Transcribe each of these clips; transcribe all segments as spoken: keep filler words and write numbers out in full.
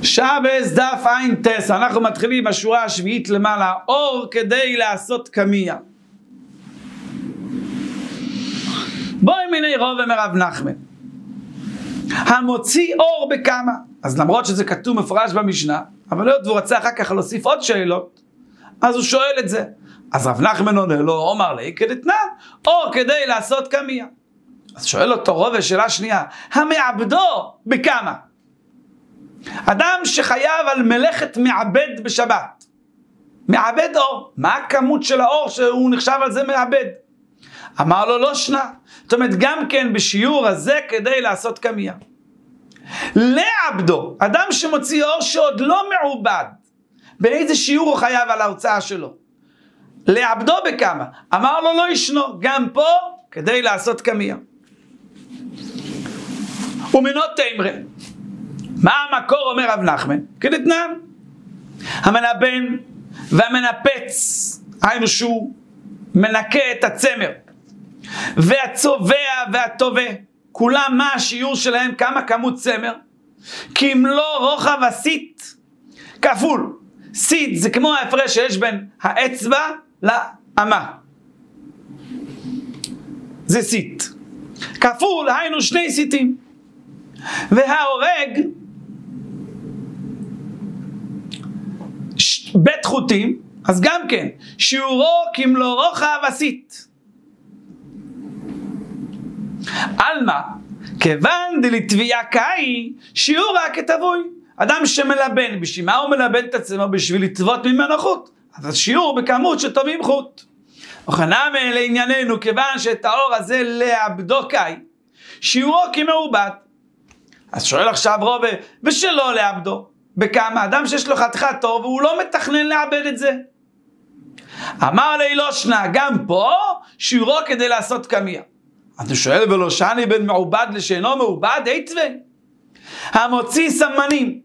שבס דף עין תס, אנחנו מתחילים בשורה השביעית למעלה, אור כדי לעשות קמיה. בואי מיני רוב ומרב נחמן, המוציא אור בכמה. אז למרות שזה כתוב מפורש במשנה, אבל לא, הוא רצה אחר כך להוסיף עוד שאלות, אז הוא שואל את זה. אז רב נחמן עונה לו, אומר לי כדתנן, אור כדי לעשות קמיה. אז שואל אותו רוב, שאלה שנייה, המעבדו בכמה? אדם שחייב על מלאכת מעבד בשבת, מעבד אור, מה הכמות של האור שהוא נחשב על זה מעבד? אמר לו לא שנה, זאת אומרת גם כן בשיעור הזה כדי לעשות קמיה. לעבדו, אדם שמוציא אור שעוד לא מעובד, באיזה שיעור הוא חייב על ההוצאה שלו? לעבדו בכמה? אמר לו לא ישנו, גם פה כדי לעשות קמיה. ומינות תמרה, מה המקור אומר רב נחמן? כדתנן, המנבן והמנפץ, היינו שהוא מנקה את הצמר, והצובע והטובה, כולם מה השיעור שלהם, כמה כמות צמר? כי אם לא רוחב הסית כפול, סית זה כמו ההפרש שיש בין האצבע לאמה, זה סית, כפול היינו שני סיתים, וההורג בית חוטים, אז גם כן שיעורו כמלוא רוחב הסית. אלמה כיוון דלתביעה קאי שיעור רק כתבוי. אדם שמלבן, בשביל מה הוא מלבן את עצמו? בשביל לטוות ממנו חוט, אז השיעור בכמות שטובים חוט. וכנ"ל לענייננו, כיוון שאת האור הזה לעבדו קאי שיעורו כמעובד. אז שואל עכשיו רובה, ושלא לעבדו בכמה? אדם שיש לו חתיכת אור והוא לא מתכנן לעבד את זה. אמר לי לא שנה, גם פה שיעורו כדי לעשות קמיה. אתה שואל ולא שני בין מעובד לשאינו מעובד, היצווה המוציא סמנים,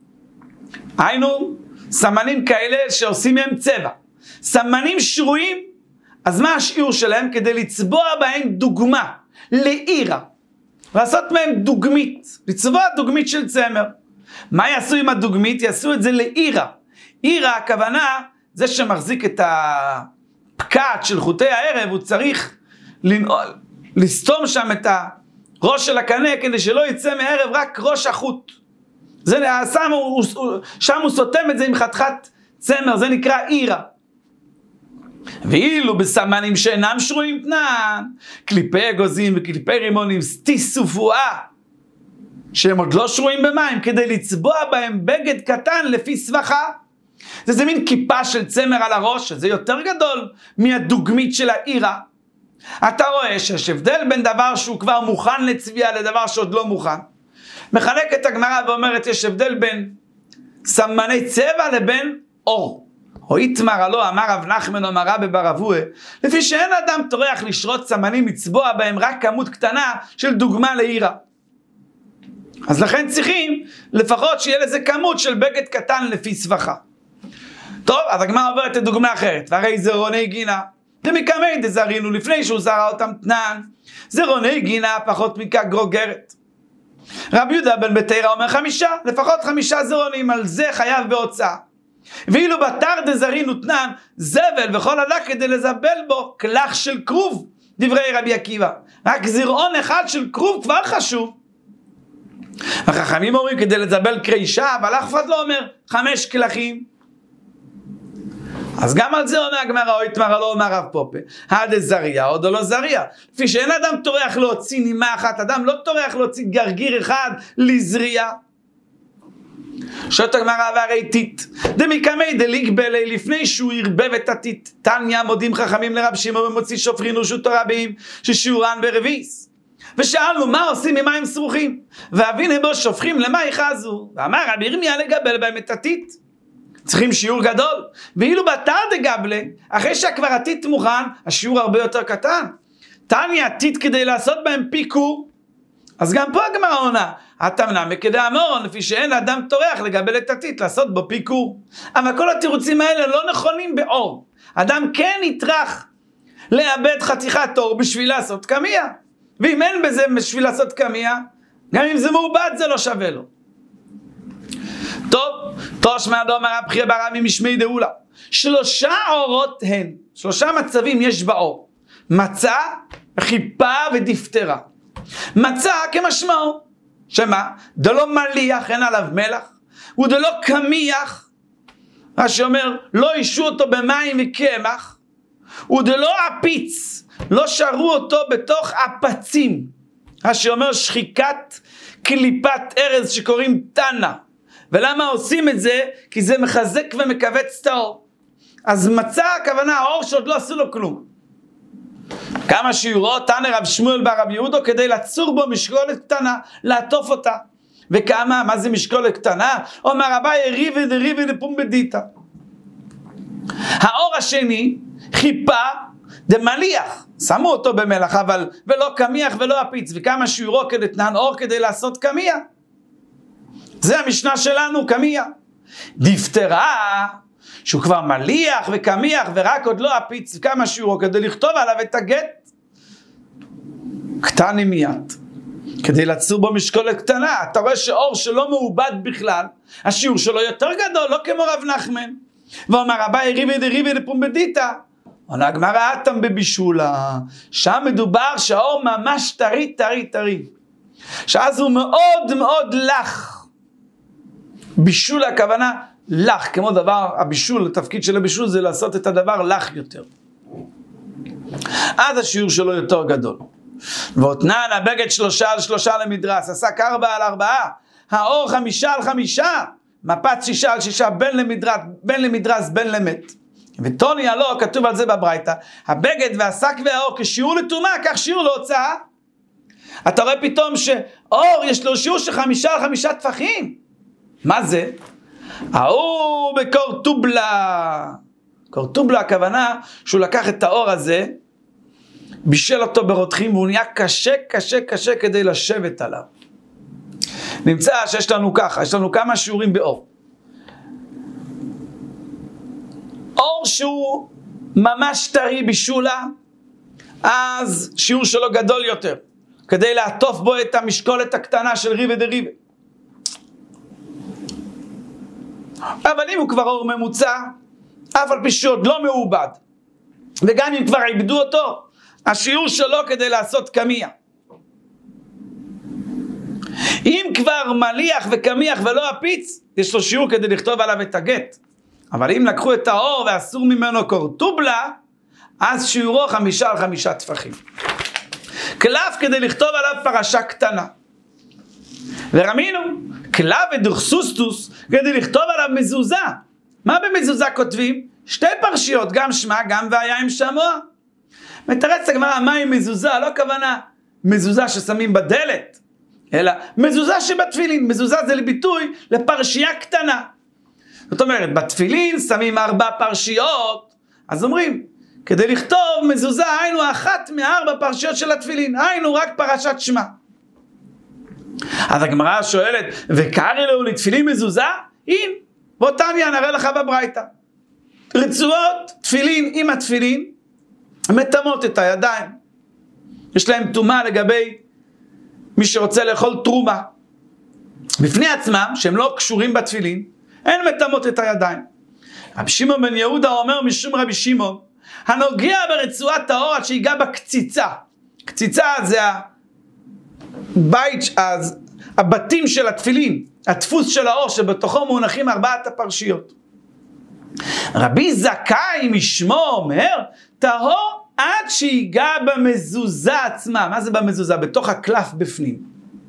היינו סמנים כאלה שעושים מהם צבע, סמנים שרויים, אז מה השיעור שלהם? כדי לצבוע בהם דוגמה לעירה, לעשות מהם דוגמית, לצבוע דוגמית של צמר. מה יעשו עם הדוגמית? יעשו את זה לעירה. עירה הכוונה, זה שמחזיק את הפקעת של חוטי הערב, הוא צריך לנעול, לסתום שם את הראש של הקנה, כדי שלא יצא מערב רק ראש החוט. זה שם, הוא, שם הוא סותם את זה עם חתיכת צמר, זה נקרא עירה. ואילו בסמנים שאינם שרויים תנן, קליפי אגוזים וקליפי רימונים, סטיסופואה, שהם עוד לא שרויים במים, כדי לצבוע בהם בגד קטן לפי סבכה. זה זה מין כיפה של צמר על הראש, זה יותר גדול מהדוגמית של העירה. אתה רואה שיש הבדל בין דבר שהוא כבר מוכן לצביעה לדבר שעוד לא מוכן. מחלקת הגמרא ואומרת יש הבדל בין סמני צבע לבין אור. או איתמר עלו, אמר רב נחמן אמר רבי בר אבוה, לפי שאין אדם טורח לשרות סמנים מצבוע בהם רק כמות קטנה של דוגמה לעירה. אז לכן צריכים לפחות שיהיה לזה כמות של בגד קטן לפי סבכה. טוב, אז הגמרא עוברת את דוגמה אחרת, והרי זה רוני גינה. דמקמי דזרינו, לפני שהוא זרע אותם תנן, זה רוני גינה פחות מכך גרוגרת. רבי יהודה בן בתירא אומר חמישה, לפחות חמישה זרונים, על זה חייב בהוצאה. ואילו בתר דזרינו תנן, זבל וכל הדק כדי לזבל בו כלך של כרוב, דברי רבי עקיבא. רק זרעון אחד של כרוב כבר חשוב. החכמים אומרים כדי לזבל קרישה, אבל אף אחד לא אומר חמש כלכים. אז גם על זה עונה הגמרא, או יתמר לא אומר רב פופה, עד זריה עוד או לא זריה, לפי שאין אדם טורח להוציא נימה אחת, אדם לא טורח להוציא גרגיר אחד לזריה. שואלת הגמרא והרי טיט דמקמי דליגבלי, לפני שהוא ירבב את הטיט, תניא מודים חכמים לרב שמעון ומוציא שופרין רשות רבים ששיעורן ברביס. ושאלנו מה עושים עם מים סרוכים, ואבינה בו שופכים למה יחזו, ואמר רבי ירמיה לגבל בהם את הטיט, צריכים שיעור גדול. ואילו בתר דגבלה, אחרי שהכבר הטיט מוכן, השיעור הרבה יותר קטן. תניא הטיט כדי לעשות בהם פיקור, אז גם פה הגמרא עונה, התמנה מכדי המורון, לפי שאין אדם טורח לגבל את הטיט, לעשות בו פיקור. אבל כל התירוצים האלה לא נכונים באור. אדם כן יטרח לאבד חתיכת אור בשביל לעשות קמיה. ואם אין בזה בשביל לעשות קמיה, גם אם זה מעובד זה לא שווה לו. טוב, תוש מהדום הרב חייא ברמי משמי דאולה. שלושה אורות הן, שלושה מצבים יש באור. מצה, חיפה ודפטרה. מצה כמשמעו, שמה? דלא מליח, אין עליו מלח, ודלא קמיח, מה שאומר, לא אישו אותו במים וקמח, ודלא עפיץ, לא שרו אותו בתוך הפצים, מה שאומר שחיקת קליפת ארז שקוראים תנה. ולמה עושים את זה? כי זה מחזק ומכווץ את האור. אז מצא הכוונה האור שעוד לא עשו לו כלום. כמה שיעורות תנא רב שמואל ברב יהודו כדי לצור בו משקולת קטנה, לעטוף אותה. וכמה, מה זה משקולת קטנה? אומר אביי ריבי דריבי דפומבדיתא. האור השני, חיפה דמליח, שמו אותו במלח, אבל ולא קמיח ולא אפיץ. וכמה שיעורו כדתנן אור כדי לעשות קמיח. זה המשנה שלנו, קמיח. דפטרה, שהוא כבר מליח וקמיח ורק עוד לא אפיץ, כמה שיעורו כדי לכתוב עליו את הגט. קטני מיד. כדי לצור בו משקולת קטנה. אתה רואה שאור שלא מעובד בכלל, השיעור שלו יותר גדול, לא כמו רב נחמן. ואומר אביי ריבי דריבי דפומבדיתא. עונה הגמרא אטם בבישולה. שם מדובר שהאור ממש טרי טרי טרי. שאז הוא מאוד מאוד לח. בישול הכוונה לח, כמו דבר, הבישול, התפקיד של הבישול זה לעשות את הדבר לח יותר. אז השיעור שלו יותר גדול. ואותנן הבגד שלושה על שלושה למדרס, עסק ארבע על ארבעה, האור חמישה על חמישה, מפת שישה על שישה, בין למדרס, בין למדרס, בין למת. וטוני הלא, כתוב על זה בברייתא, הבגד והשק והאור כשיעור לטומאה, כך שיעור להוצאה. אתה רואה פתאום שאור יש לו שיעור של חמישה על חמישה טפחים. מה זה? ההוא בקורטובלה. קורטובלה הכוונה שהוא לקח את האור הזה, בישל אותו ברותחים, והוא נהיה קשה קשה קשה כדי לשבת עליו. נמצא שיש לנו ככה, יש לנו כמה שיעורים באור. אור שהוא ממש טרי בישולה, אז שיעור שלו גדול יותר, כדי לעטוף בו את המשקולת הקטנה של ריבי דריבי. אבל אם הוא כבר אור ממוצע, אף על פי שעוד לא מעובד, וגם אם כבר עיבדו אותו, השיעור שלו כדי לעשות קמיח. אם כבר מליח וקמיח ולא אפיץ, יש לו שיעור כדי לכתוב עליו את הגט. אבל אם לקחו את האור ואסור ממנו קורטובלה, אז שיעורו חמישה על חמישה טפחים. קלף כדי לכתוב עליו פרשה קטנה. ורמינו, קלף ודוכסוסטוס כדי לכתוב עליו מזוזה. מה במזוזה כותבים? שתי פרשיות, גם שמה, גם והיה עם שמוע. מתרץ הגמרא, מה עם מזוזה? לא כוונה מזוזה ששמים בדלת, אלא מזוזה שבתפילין. מזוזה זה לביטוי לפרשייה קטנה. זאת אומרת, בתפילין שמים ארבע פרשיות, אז אומרים, כדי לכתוב מזוזה, היינו אחת מארבע פרשיות של התפילין, היינו רק פרשת שמה. אז הגמרא שואלת, וקרא לו לתפילין מזוזה? אם, בוא תניא, נראה לך בברייתא. רצועות תפילין עם התפילין, מטמאות את הידיים. יש להם טומאה לגבי מי שרוצה לאכול תרומה. בפני עצמם, שהם לא קשורים בתפילין, הן מטמאות את הידיים. רבי שמעון בן יהודה אומר משום רבי שמעון, הנוגע ברצועת האור עד שיגע בקציצה. קציצה זה הבית, אז הבתים של התפילין, הדפוס של האור שבתוכו מונחים ארבעת הפרשיות. רבי זכאי משמו אומר, טהור עד שיגע במזוזה עצמה. מה זה במזוזה? בתוך הקלף בפנים.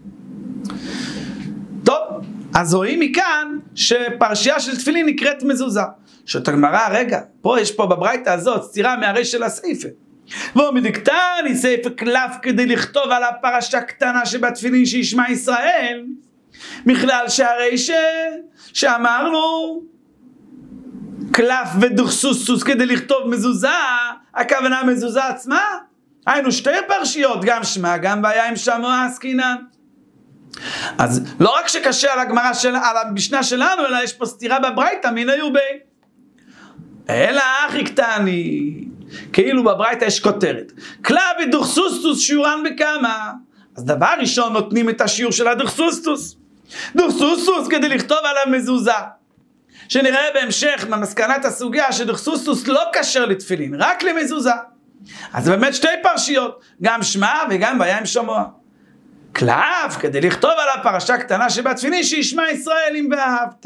טוב, אז רואים מכאן שפרשייה של תפילין נקראת מזוזה. שאת הגמרא, רגע, פה יש פה בברייתא הזאת סתירה מהרי של הסעיפה. והוא מדקתני סעיפה קלף כדי לכתוב על הפרשה קטנה שבתפילין שישמע ישראל, מכלל שהרי ש... שאמרנו קלף ודוכסוסטוס כדי לכתוב מזוזה, הכוונה מזוזה עצמה, היינו שתי פרשיות, גם שמה, גם והיה עם שמוע עסקינן. אז לא רק שקשה על הגמרא של, על המשנה שלנו, אלא יש פה סתירה בברייתא, מיני ובי. אלא אחי קטני, כאילו בברייתא יש כותרת. קלף ודוכסוסטוס שיעורן בכמה. אז דבר ראשון נותנים את השיעור של הדוכסוסטוס. דוכסוסטוס כדי לכתוב עליו מזוזה. שנראה בהמשך במסקנת הסוגיה שדוכסוסטוס לא קשר לתפילין, רק למזוזה. אז זה באמת שתי פרשיות, גם שמע וגם והיה עם שמוע. קלף כדי לכתוב עליו פרשה קטנה שבתפילין שישמע ישראל אם ואהבת.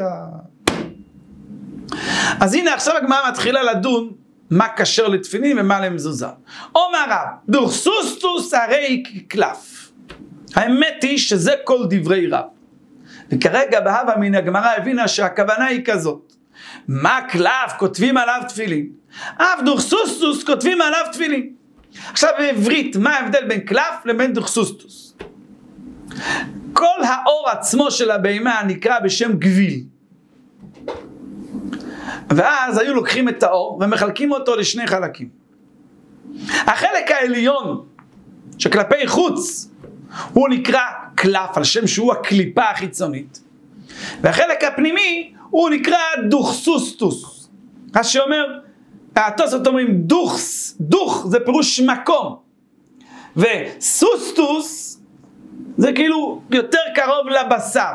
אז הנה עכשיו הגמרא מתחילה לדון מה קשר לתפילין ומה למזוזה. אומר רב, דוכסוסטוס הרי קלף. האמת היא שזה כל דברי רב. וכרגע בהווה מן הגמרא הבינה שהכוונה היא כזאת. מה קלף כותבים עליו תפילין? אף דוכסוסטוס כותבים עליו תפילין. עכשיו בעברית, מה ההבדל בין קלף לבין דוכסוסטוס? כל האור עצמו של הבהמה נקרא בשם גביל. ואז היו לוקחים את האור ומחלקים אותו לשני חלקים. החלק העליון שכלפי חוץ הוא נקרא קלף, על שם שהוא הקליפה החיצונית. והחלק הפנימי הוא נקרא דוכסוסטוס. אז שאומר, התוספות אומרים דוכס, דוך זה פירוש מקום. וסוסטוס זה כאילו יותר קרוב לבשר.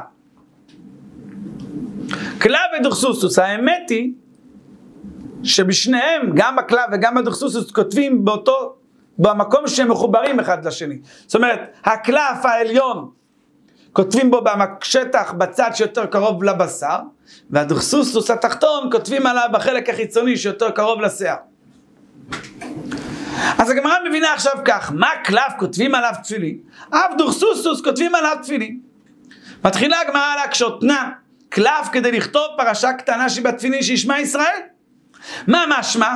קלף ודוכסוסטוס, האמת היא שבשניהם, גם בקלף וגם בדוכסוסטוס, כותבים באותו, במקום שהם מחוברים אחד לשני. זאת אומרת, הקלף העליון כותבים בו בשטח בצד שיותר קרוב לבשר, והדוכסוסטוס התחתון כותבים עליו בחלק החיצוני שיותר קרוב לשיער. אז הגמרא מבינה עכשיו כך, מה קלף כותבים עליו תפילין? אף דוכסוסטוס כותבים עליו תפילין. מתחילה הגמרא להקשות, נא, קלף כדי לכתוב פרשה קטנה שבתפילין שישמע ישראל? מה משמע?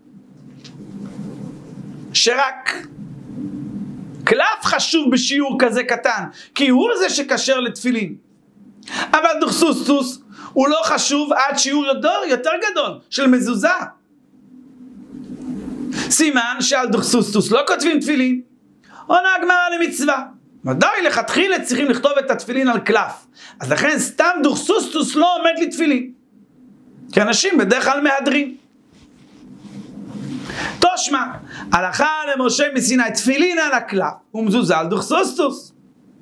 שרק קלף חשוב בשיעור כזה קטן, כי הוא זה שקשר לתפילין. אבל דוכסוסטוס הוא לא חשוב עד שיעור יותר, יותר גדול של מזוזה. סימן שעל דוכסוסטוס לא כותבים תפילין. עונה הגמרא למצווה. ודאי לכתחילה צריכים לכתוב את התפילין על קלף. אז לכן סתם דוכסוסטוס לא עומד לתפילין. כי אנשים בדרך כלל מהדרים. תושמע, הלכה למשה מסיני תפילין על הקלף ומזוזה על דוכסוסטוס.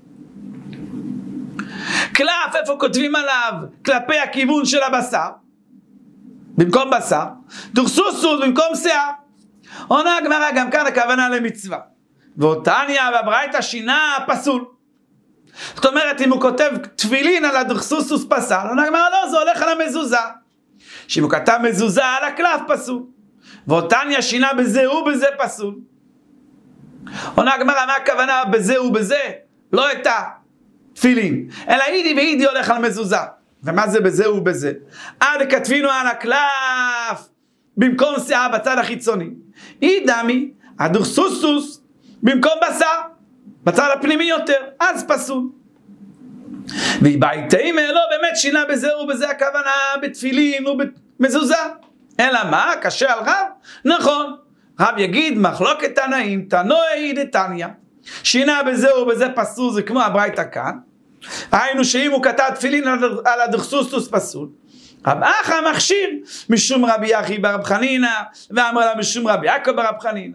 קלף איפה כותבים עליו? כלפי הכיוון של הבשר, במקום בשר. דוכסוסטוס במקום שיער. עונה הגמרא גם כאן הכוונה למצווה. ואותניה והברייתא שינה פסול. זאת אומרת, אם הוא כותב תפילין על הדוכסוסטוס פסל, עונה הגמרא לא, זה הולך על המזוזה. שאם הוא כתב מזוזה על הקלף פסול. ואותניה שינה בזה ובזה פסול. עונה הגמרא, מה הכוונה בזה ובזה? לא את התפילין, אלא אידי ואידי הולך על מזוזה. ומה זה בזה ובזה? עד כתבינו על הקלף במקום שיער בצד החיצוני. אידמי, הדוכסוסטוס במקום בשר, בצד הפנימי יותר, אז פסול. והבייתי לא באמת שינה בזה ובזה הכוונה בתפילין ובמזוזה. אלא מה? קשה על רב? נכון. רב יגיד מחלוקת תנאים, תנועי דתניא. שינה בזה ובזה פסול, זה כמו הברייתא כאן. היינו שאם הוא כתב תפילין על הדוכסוסטוס פסול. רב אחא מכשיר משום רבי יחי ברב חנינא, ואמר לה משום רבי יעקב ברב חנינא.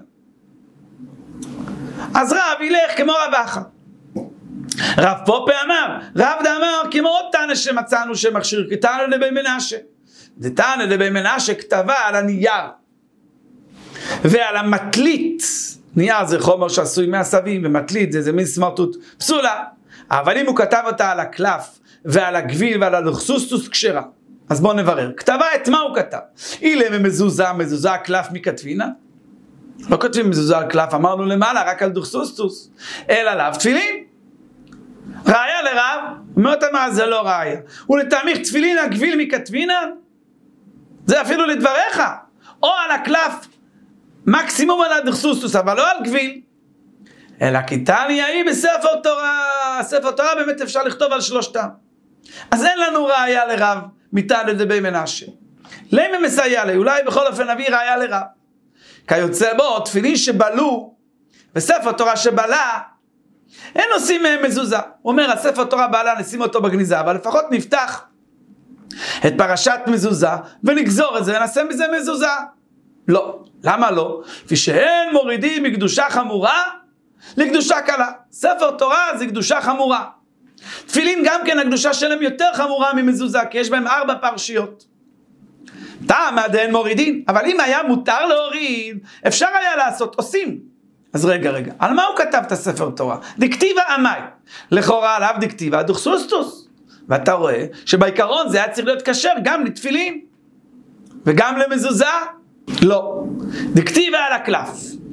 אז רב ילך כמו רב אחא. רב פופה אמר, רב דאמר כמו עוד תנא שמצאנו שמכשיר, כתנא דבי מנשה. דתנא דבי מנשה כתבה על הנייר ועל המטלית. נייר זה חומר שעשוי מעשבים, ומטלית זה, זה מין סמרטוט פסולה. אבל אם הוא כתב אותה על הקלף ועל הגביל ועל הדוכסוסטוס כשרה, אז בואו נברר. כתבה את מה הוא כתב? אילה ממזוזה, מזוזה הקלף מכתבינה? לא כותבים מזוזה על קלף, אמרנו למעלה, רק על דוכסוסטוס. אלא לאו תפילין. ראיה לרב, אומרת מה זה לא ראיה. ולתמיך תפילין הגביל מכתבינה? זה אפילו לדבריך. או על הקלף, מקסימום על הדוכסוסטוס, אבל לא על גביל. אלא כתניא היא בספר תורה. ספר תורה באמת אפשר לכתוב על שלושתם. אז אין לנו ראיה לרב מתנא דבי מנשה. למה מסייע לי? אולי בכל אופן נביא ראיה לרב. כיוצא בו, תפילין שבלו, וספר תורה שבלה, אין עושים מהם מזוזה. הוא אומר, הספר תורה בעלה נשים אותו בגניזה, אבל לפחות נפתח את פרשת מזוזה, ונגזור את זה, ונעשה מזה מזוזה. לא. למה לא? כפי שאין מורידים מקדושה חמורה, לקדושה קלה. ספר תורה זה קדושה חמורה. תפילין גם כן הקדושה שלהם יותר חמורה ממזוזה, כי יש בהם ארבע פרשיות. טעם דאין מורידין, אבל אם היה מותר להוריד, אפשר היה לעשות, עושים. אז רגע, רגע, על מה הוא כתב את הספר תורה? דיקטיבה עמי, לכאורה עליו דיקטיבה דוכסוסטוס. ואתה רואה שבעיקרון זה היה צריך להיות כשר גם לתפילין, וגם למזוזה? לא. דיקטיבה על הקלף.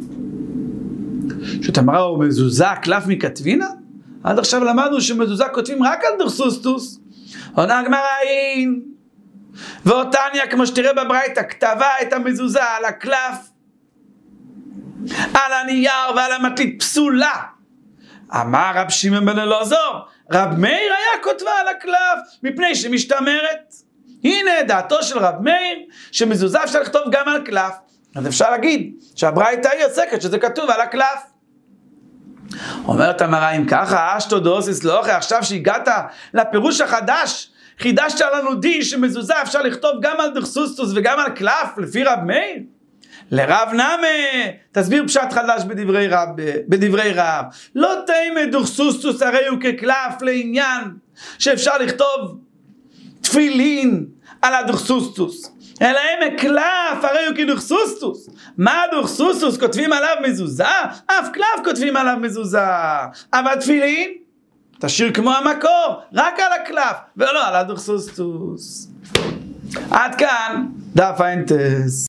שאתה אמרה, הוא מזוזה הקלף מכתבינה? עד עכשיו למדנו שמזוזה כותבים רק על דוכסוסטוס. עונה הגמרא אין. ואותניה, כמו שתראה בברייתא, כתבה את המזוזה על הקלף, על הנייר ועל המטלית פסולה. אמר רב שמעון בן אלעזר, רב מאיר היה כותבה על הקלף, מפני שמשתמרת. הנה דעתו של רב מאיר, שמזוזה אפשר לכתוב גם על קלף. אז אפשר להגיד שהברייתא היא עוסקת שזה כתוב על הקלף. אומרת המראה, אם ככה, אשתו דאוסיס לא אחרי, עכשיו שהגעת לפירוש החדש, חידשת לנו די שמזוזה אפשר לכתוב גם על דוכסוסטוס וגם על קלף, לפי רב מאיר. לרב נמה, תסביר פשט חדש בדברי רב, בדברי רב. לא תימא דוכסוסטוס הרי הוא כקלף לעניין שאפשר לכתוב תפילין על הדוכסוסטוס. אלא הם קלף הרי הוא כדוכסוסטוס. מה דוכסוסטוס כותבים עליו מזוזה? אף קלף כותבים עליו מזוזה. אבל תפילין תשאיר כמו המקור, רק על הקלף ולא על הדוכסוסטוס. עד כאן דף האינטס.